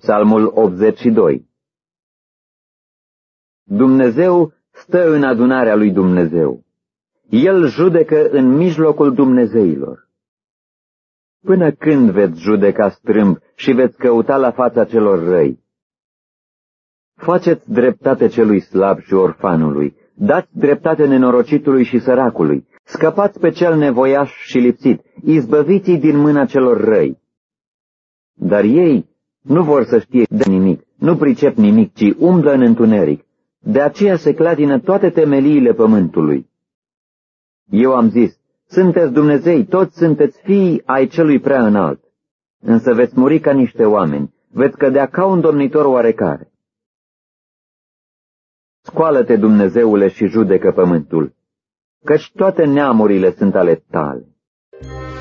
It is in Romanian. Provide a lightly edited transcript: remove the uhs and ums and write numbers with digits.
Psalmul 82. Dumnezeu stă în adunarea lui Dumnezeu. El judecă în mijlocul dumnezeilor. Până când veți judeca strâmb și veți căuta la fața celor răi? Faceți dreptate celui slab și orfanului, dați dreptate nenorocitului și săracului, scăpați pe cel nevoiaș și lipsit, izbăviți-i din mâna celor răi. Dar ei nu vor să știe de nimic, nu pricep nimic, ci umblă în întuneric. De aceea se cladină toate temeliile pământului. Eu am zis, sunteți Dumnezei, toți sunteți fii ai celui prea înalt, însă veți muri ca niște oameni, veți cădea ca un domnitor oarecare. Scoală-te, Dumnezeule, și judecă pământul, căci toate neamurile sunt ale tale.